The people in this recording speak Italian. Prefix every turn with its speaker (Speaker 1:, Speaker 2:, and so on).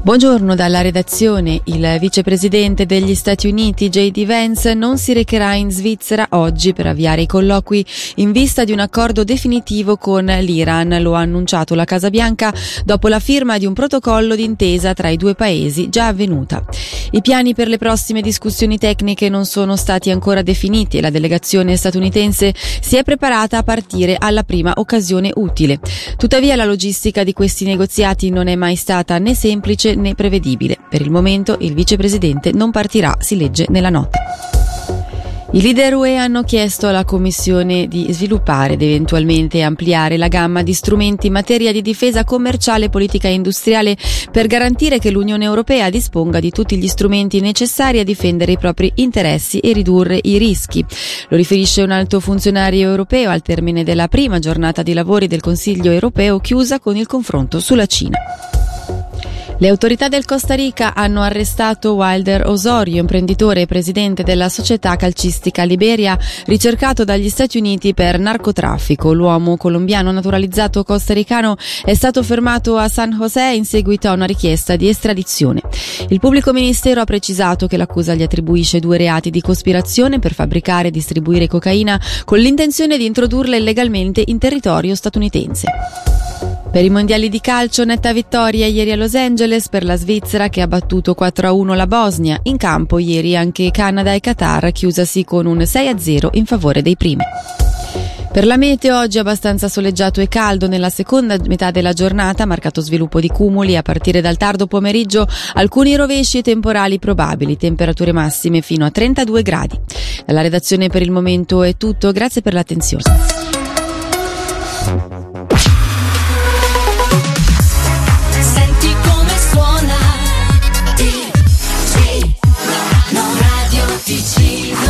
Speaker 1: Buongiorno dalla redazione. Il vicepresidente degli Stati Uniti J.D. Vance non si recherà in Svizzera oggi per avviare i colloqui in vista di un accordo definitivo con l'Iran. Lo ha annunciato la Casa Bianca dopo la firma di un protocollo d'intesa tra i due paesi già avvenuta. I piani per le prossime discussioni tecniche non sono stati ancora definiti e la delegazione statunitense si è preparata a partire alla prima occasione utile. Tuttavia la logistica di questi negoziati non è mai stata né semplice né prevedibile. Per il momento il vicepresidente non partirà, si legge nella nota. I leader UE hanno chiesto alla Commissione di sviluppare ed eventualmente ampliare la gamma di strumenti in materia di difesa commerciale e politica industriale per garantire che l'Unione Europea disponga di tutti gli strumenti necessari a difendere i propri interessi e ridurre i rischi. Lo riferisce un alto funzionario europeo al termine della prima giornata di lavori del Consiglio europeo chiusa con il confronto sulla Cina. Le autorità del Costa Rica hanno arrestato Wilder Osorio, imprenditore e presidente della società calcistica Liberia, ricercato dagli Stati Uniti per narcotraffico. L'uomo colombiano naturalizzato costaricano è stato fermato a San José in seguito a una richiesta di estradizione. Il pubblico ministero ha precisato che l'accusa gli attribuisce 2 reati di cospirazione per fabbricare e distribuire cocaina con l'intenzione di introdurla illegalmente in territorio statunitense. Per i mondiali di calcio, netta vittoria ieri a Los Angeles per la Svizzera che ha battuto 4-1 la Bosnia. In campo ieri anche Canada e Qatar, chiusasi con un 6-0 in favore dei primi. Per la meteo oggi è abbastanza soleggiato e caldo nella seconda metà della giornata, marcato sviluppo di cumuli a partire dal tardo pomeriggio, alcuni rovesci e temporali probabili, temperature massime fino a 32 gradi. Dalla redazione per il momento è tutto, grazie per l'attenzione.